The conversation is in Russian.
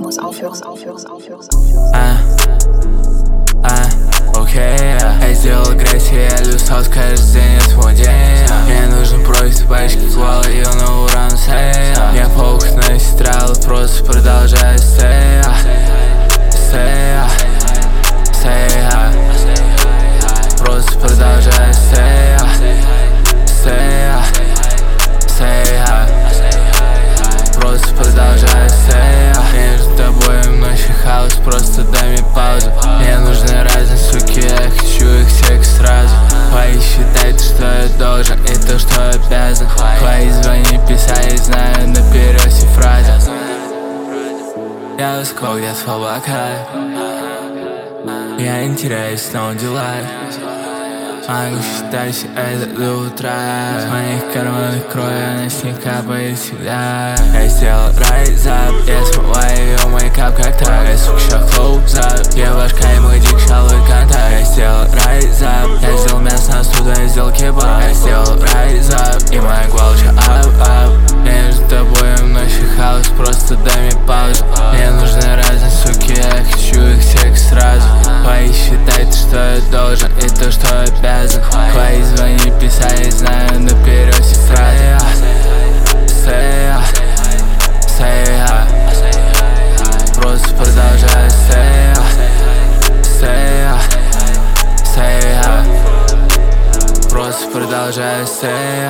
Окей, я сделал агрессию, я люсал, каждый день я свой день. Мне нужен проект пачки кола, и на уран сей. Мне похуй на сестрал, просто продолжай сей. Просто продолжай сей. Просто продолжай сей. Между тобой и мной хаос, просто дай мне паузу. Мне нужны разные суки, я хочу их всех сразу. Твои считают, что я должен, и то, что обязан. Твои звони, писали, знаю наперед все фразы. Я ускал, я с облака. Я не теряюсь, но дела. Могу считать это до утра. С моих карманов крови, она с них капает всегда. Я сделал райзап, я смываю ее мейкап как так. Я сука сейчас клоузап, я башка и мой дик шалует контакт. Я сделал райзап, я сделал мясо на студа, я сделал кебаб. Я сделал райзап, и моя головочка ап-ап. Между тобой и мной хаос, просто дай мне паузу. Мне нужны разные суки, я хочу их всех сразу. Твои считают, что я должен, и то, что обязан. Твои звони, писали, знаю наперед все фразы. Просто продолжай Просто продолжай